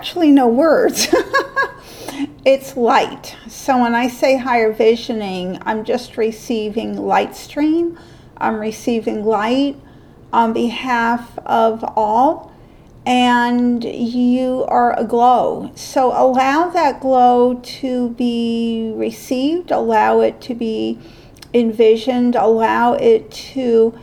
actually no words. It's light. So when I say higher visioning, I'm just receiving light stream. I'm receiving light on behalf of all, and you are aglow. So allow that glow to be received, allow it to be envisioned, allow it to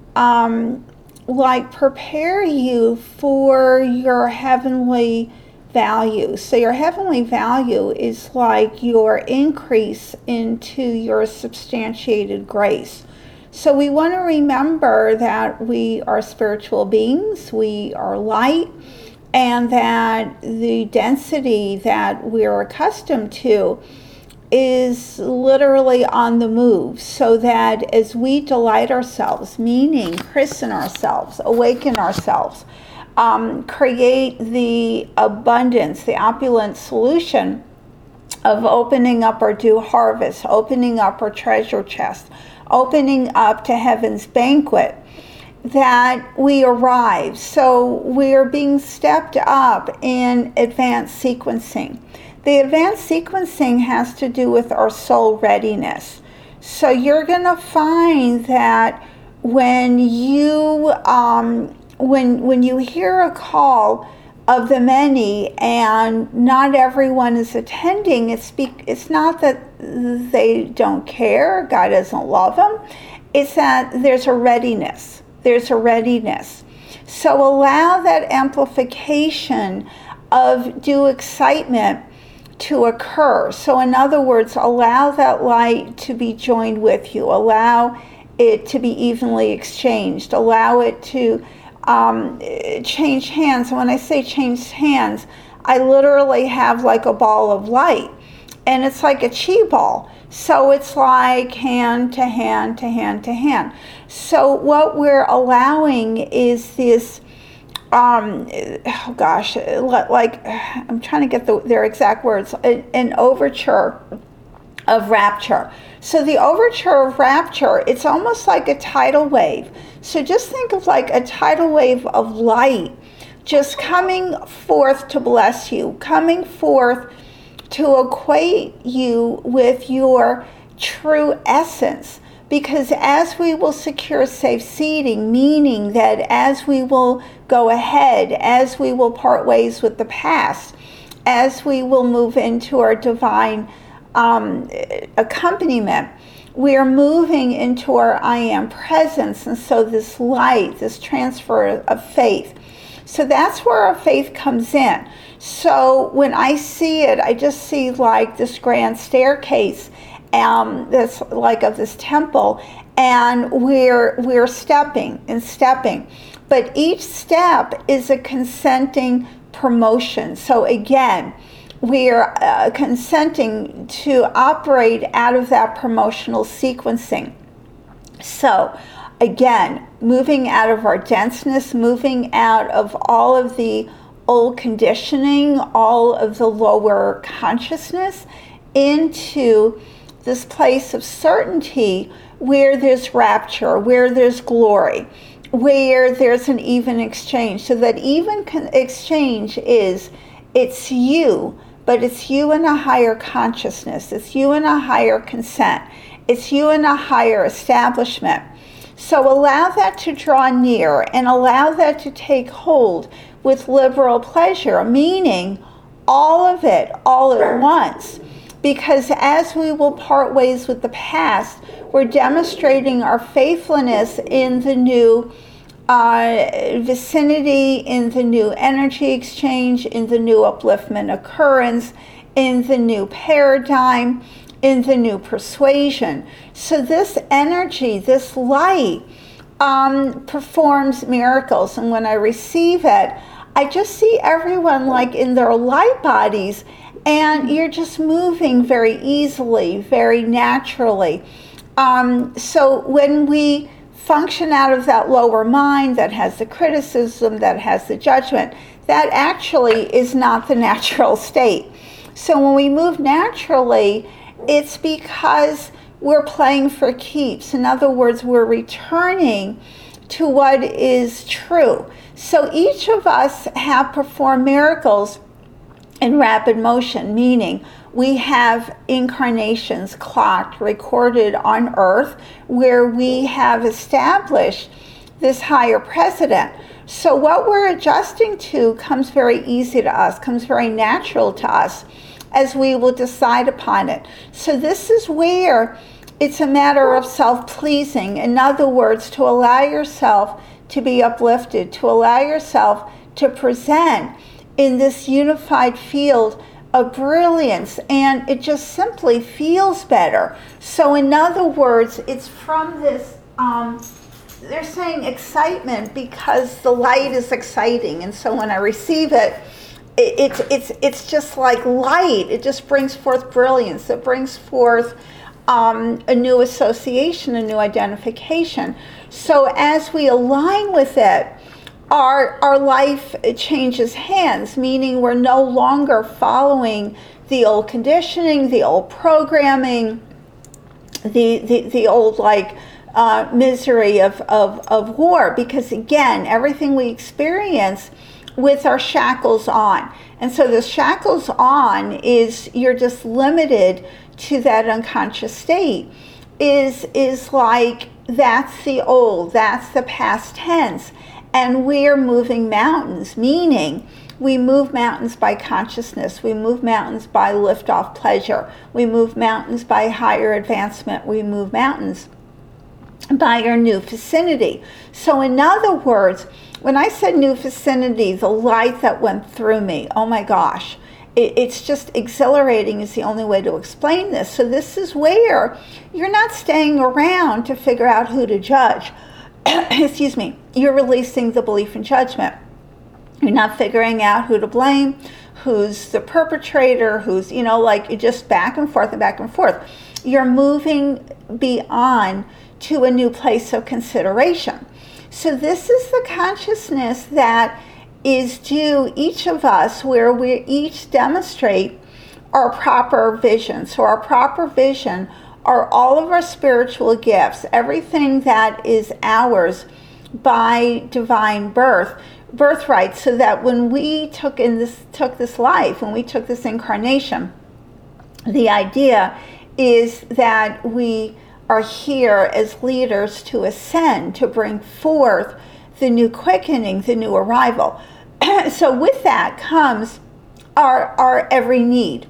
prepare you for your heavenly value. So your heavenly value is like your increase into your substantiated grace. So we want to remember that we are spiritual beings, we are light, and that the density that we're accustomed to is literally on the move, so that as we delight ourselves, meaning christen ourselves, awaken ourselves, create the abundance, the opulent solution of opening up our due harvest, opening up our treasure chest, opening up to heaven's banquet, that we arrive. So we are being stepped up in advanced sequencing. The advanced sequencing has to do with our soul readiness. So you're going to find that when you when you hear a call of the many and not everyone is attending, it's not that they don't care, God doesn't love them. It's that there's a readiness. There's a readiness. So allow that amplification of due excitement to occur. So in other words, allow that light to be joined with you. Allow it to be evenly exchanged. Allow it to change hands. And when I say change hands, I literally have like a ball of light. And it's like a chi ball. So it's like hand to hand to hand to hand. So what we're allowing is this, I'm trying to get their exact words, an overture of rapture. So the overture of rapture, it's almost like a tidal wave. So just think of like a tidal wave of light just coming forth to bless you, coming forth to equate you with your true essence. Because as we will secure safe seating, meaning that as we will go ahead, as we will part ways with the past, as we will move into our divine accompaniment, we are moving into our I am presence. And so this light, this transfer of faith. So that's where our faith comes in. So when I see it, I just see like this grand staircase that's like of this temple, and we're stepping and stepping. But each step is a consenting promotion. So again, we are consenting to operate out of that promotional sequencing. So again, moving out of our denseness, moving out of all of the old conditioning, all of the lower consciousness, into this place of certainty where there's rapture, where there's glory, where there's an even exchange. So that even exchange is, it's you, but it's you in a higher consciousness. It's you in a higher consent. It's you in a higher establishment. So allow that to draw near and allow that to take hold with liberal pleasure, meaning all of it, all at once. Because as we will part ways with the past, we're demonstrating our faithfulness in the new vicinity, in the new energy exchange, in the new upliftment occurrence, in the new paradigm, in the new persuasion. So this energy, this light, performs miracles. And when I receive it, I just see everyone like in their light bodies, and you're just moving very easily, very naturally. So when we function out of that lower mind that has the criticism, that has the judgment, that actually is not the natural state. So when we move naturally, it's because we're playing for keeps. In other words, we're returning to what is true. So each of us have performed miracles in rapid motion, meaning we have incarnations clocked, recorded on earth, where we have established this higher precedent. So what we're adjusting to comes very easy to us, comes very natural to us, as we will decide upon it. So this is where it's a matter of self-pleasing. In other words, to allow yourself to be uplifted, to allow yourself to present in this unified field of brilliance, and it just simply feels better. So in other words, it's from this, they're saying excitement because the light is exciting, and so when I receive it, it's just like light. It just brings forth brilliance. It brings forth a new association, a new identification. So as we align with it, our life changes hands, meaning we're no longer following the old conditioning, the old programming, the old misery of war, because again, everything we experience with our shackles on. And so the shackles on is you're just limited to that unconscious state, is like that's the old, that's the past tense. And we're moving mountains, meaning we move mountains by consciousness. We move mountains by liftoff pleasure. We move mountains by higher advancement. We move mountains by our new vicinity. So in other words, when I said new vicinity, the light that went through me, oh my gosh, it's just exhilarating is the only way to explain this. So this is where you're not staying around to figure out who to judge. Excuse me. You're releasing the belief in judgment. You're not figuring out who to blame, who's the perpetrator, who's, you're just back and forth and back and forth. You're moving beyond to a new place of consideration. So this is the consciousness that is due each of us, where we each demonstrate our proper vision. So our proper vision are all of our spiritual gifts, everything that is ours by divine birthright, so that when we took this life, when we took this incarnation, the idea is that we are here as leaders to ascend, to bring forth the new quickening, the new arrival. So with that comes our every need.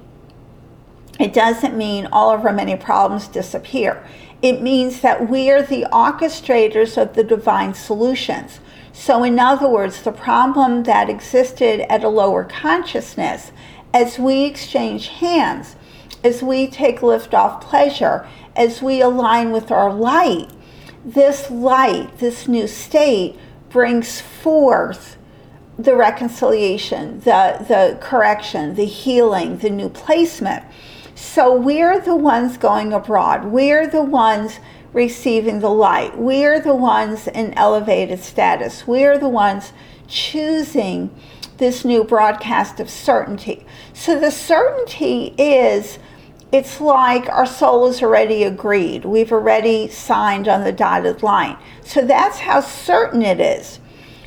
It doesn't mean all of our many problems disappear. It means that we are the orchestrators of the divine solutions. So in other words, the problem that existed at a lower consciousness, as we exchange hands, as we take liftoff pleasure, as we align with our light, this new state brings forth the reconciliation, the correction, the healing, the new placement. So we're the ones going abroad. We're the ones receiving the light. We're the ones in elevated status. We're the ones choosing this new broadcast of certainty. So the certainty is, it's like our soul is already agreed. We've already signed on the dotted line. So that's how certain it is.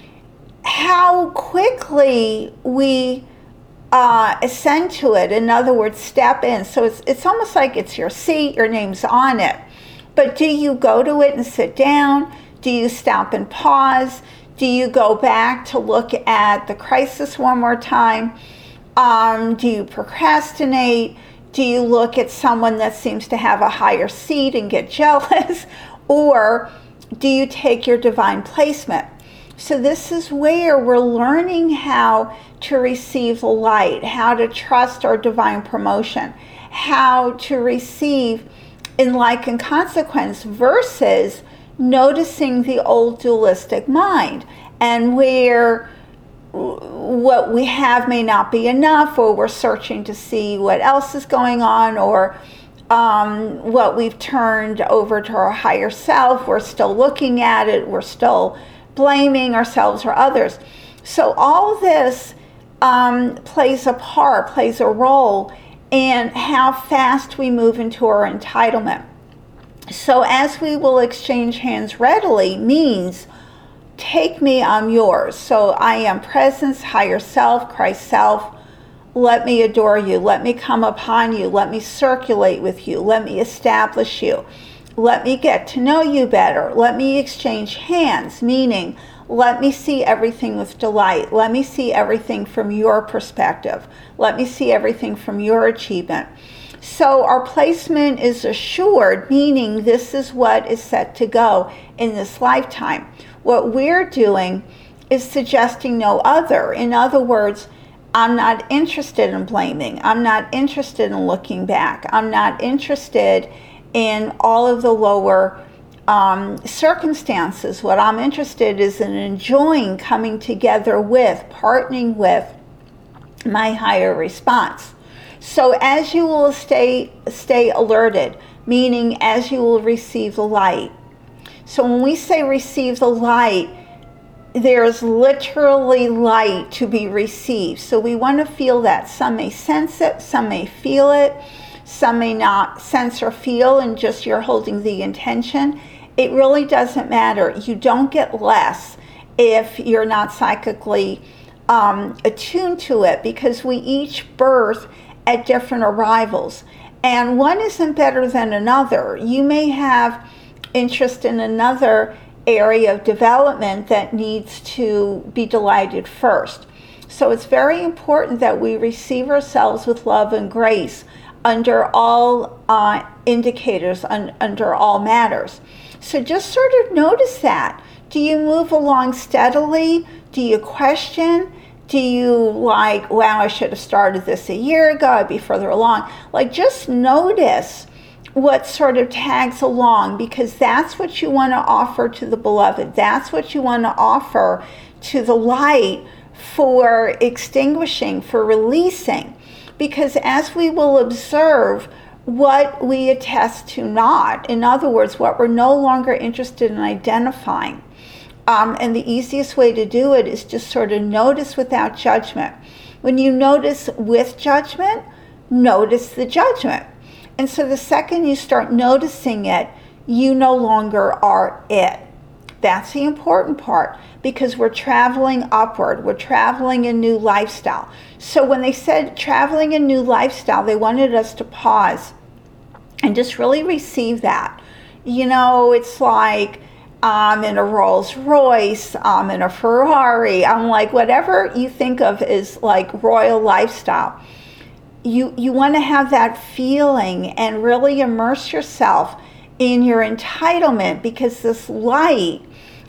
How quickly we ascend to it, in other words, step in. So it's almost like it's your seat, your name's on it. But do you go to it and sit down? Do you stop and pause? Do you go back to look at the crisis one more time? Do you procrastinate? Do you look at someone that seems to have a higher seat and get jealous? Or do you take your divine placement? So this is where we're learning how to receive the light, how to trust our divine promotion, how to receive in like and consequence, versus noticing the old dualistic mind, and where what we have may not be enough, or we're searching to see what else is going on, or what we've turned over to our higher self. We're still looking at it. We're still blaming ourselves or others. So all this plays a part, plays a role in how fast we move into our entitlement. So as we will exchange hands readily means, take me, I'm yours. So I am presence, higher self, Christ self, Let me adore you. Let me come upon you. Let me circulate with you. Let me establish you. Let me get to know you better. Let me exchange hands, meaning let me see everything with delight. Let me see everything from your perspective. Let me see everything from your achievement. So our placement is assured, meaning this is what is set to go in this lifetime. What we're doing is suggesting no other. In other words, I'm not interested in blaming. I'm not interested in looking back. I'm not interested in all of the lower circumstances. What I'm interested is in enjoying coming together with, partnering with my higher response. So as you will stay alerted, meaning as you will receive the light. So when we say receive the light, there's literally light to be received. So we want to feel that. Some may sense it, some may feel it, some may not sense or feel, and just you're holding the intention. It really doesn't matter. You don't get less if you're not psychically attuned to it, because we each birth at different arrivals, and one isn't better than another. You may have interest in another area of development that needs to be delighted first. So it's very important that we receive ourselves with love and grace under all indicators, under all matters. So just sort of notice that. Do you move along steadily? Do you question? Do you like, wow, I should have started this a year ago, I'd be further along? Like, just notice what sort of tags along, because that's what you want to offer to the beloved. That's what you want to offer to the light for extinguishing, for releasing. Because as we will observe what we attest to not, in other words, what we're no longer interested in identifying, and the easiest way to do it is just sort of notice without judgment. When you notice with judgment, notice the judgment. And so the second you start noticing it, you no longer are it. That's the important part, because we're traveling upward. We're traveling a new lifestyle. So when they said traveling a new lifestyle, they wanted us to pause and just really receive that. You know, it's like, I'm in a Rolls Royce, I'm in a Ferrari, I'm like, whatever you think of as like royal lifestyle. You want to have that feeling and really immerse yourself in your entitlement, because this light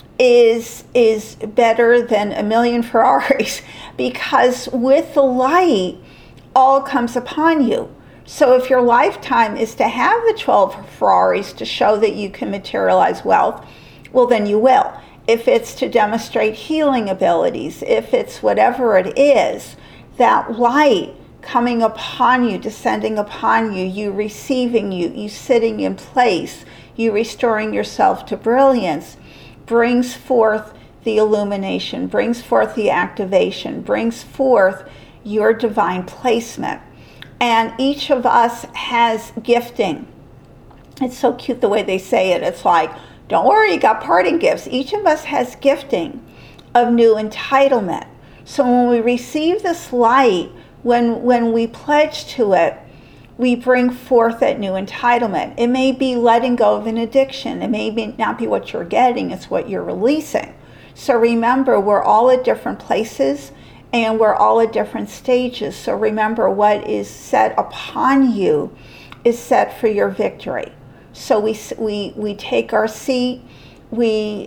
is better than a million Ferraris, because with the light, all comes upon you. So if your lifetime is to have the 12 Ferraris to show that you can materialize wealth, well, then you will. If it's to demonstrate healing abilities, if it's whatever it is, that light coming upon you, descending upon you, you receiving you sitting in place, you restoring yourself to brilliance, brings forth the illumination, brings forth the activation, brings forth your divine placement. And each of us has gifting. It's so cute the way they say it. It's like, don't worry, you got parting gifts. Each of us has gifting of new entitlement. So when we receive this light, when we pledge to it, we bring forth that new entitlement. It may be letting go of an addiction. It may not be what you're getting, it's what you're releasing. So remember, we're all at different places and we're all at different stages. So remember, what is set upon you is set for your victory. So we take our seat, we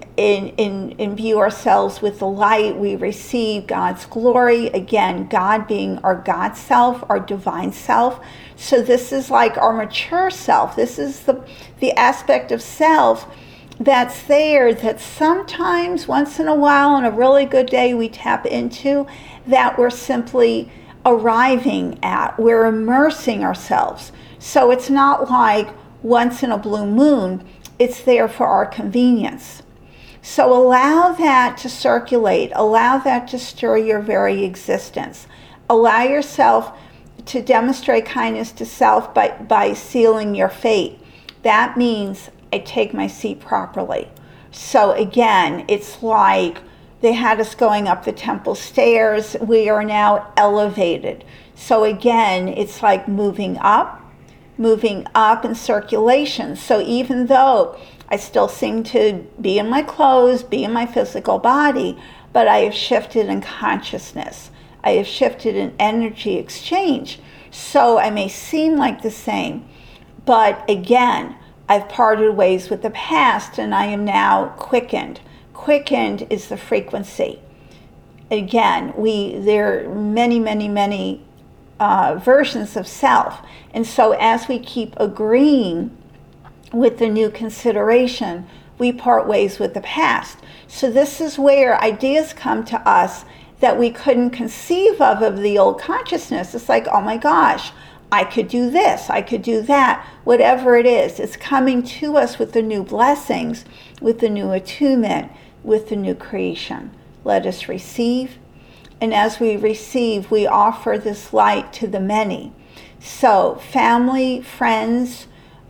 imbue ourselves with the light, we receive God's glory, again, God being our God self, our divine self. So this is like our mature self. This is the aspect of self that's there, that sometimes, once in a while, on a really good day, we tap into, that we're simply arriving at. We're immersing ourselves. So it's not like once in a blue moon, it's there for our convenience. So allow that to circulate. Allow that to stir your very existence. Allow yourself to demonstrate kindness to self by sealing your fate. That means I take my seat properly. So again, it's like they had us going up the temple stairs. We are now elevated. So again, it's like moving up in circulation. So even though I still seem to be in my clothes, be in my physical body, but I have shifted in consciousness. I have shifted in energy exchange. So I may seem like the same, but again, I've parted ways with the past and I am now quickened. Quickened is the frequency. Again, there are many versions of self. And so as we keep agreeing with the new consideration, we part ways with the past. So this is where ideas come to us that we couldn't conceive of the old consciousness. It's like, oh my gosh, I could do this, I could do that, whatever it is. It's coming to us with the new blessings, with the new attunement, with the new creation. Let us receive. And as we receive, we offer this light to the many. So family, friends,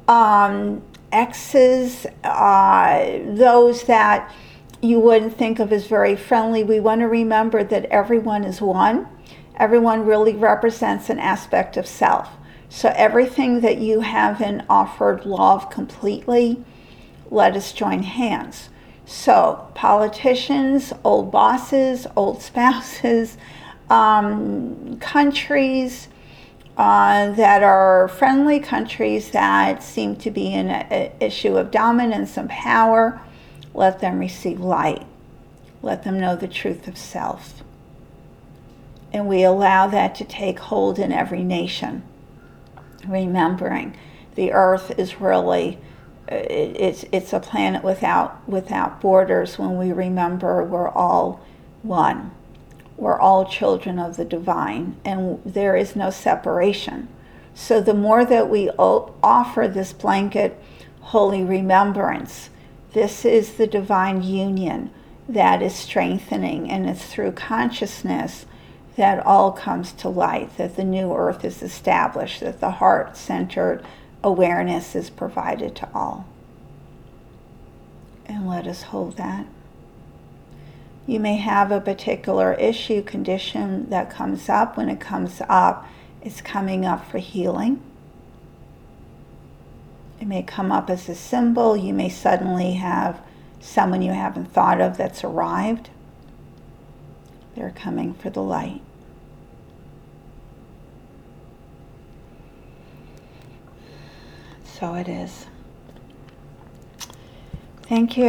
exes, those that you wouldn't think of as very friendly, we want to remember that everyone is one. Everyone really represents an aspect of self. So everything that you haven't offered love completely, let us join hands. So politicians, old bosses, old spouses, countries that are friendly countries that seem to be in an issue of dominance and power, let them receive light. Let them know the truth of self. And we allow that to take hold in every nation. Remembering the earth is really, it's a planet without borders when we remember we're all one. We're all children of the divine, and there is no separation. So the more that we offer this blanket holy remembrance, this is the divine union that is strengthening, and it's through consciousness that all comes to light, that the new earth is established, that the heart-centered awareness is provided to all. And let us hold that. You may have a particular issue, condition that comes up. When it comes up, it's coming up for healing. It may come up as a symbol. You may suddenly have someone you haven't thought of that's arrived. They're coming for the light. So it is. Thank you.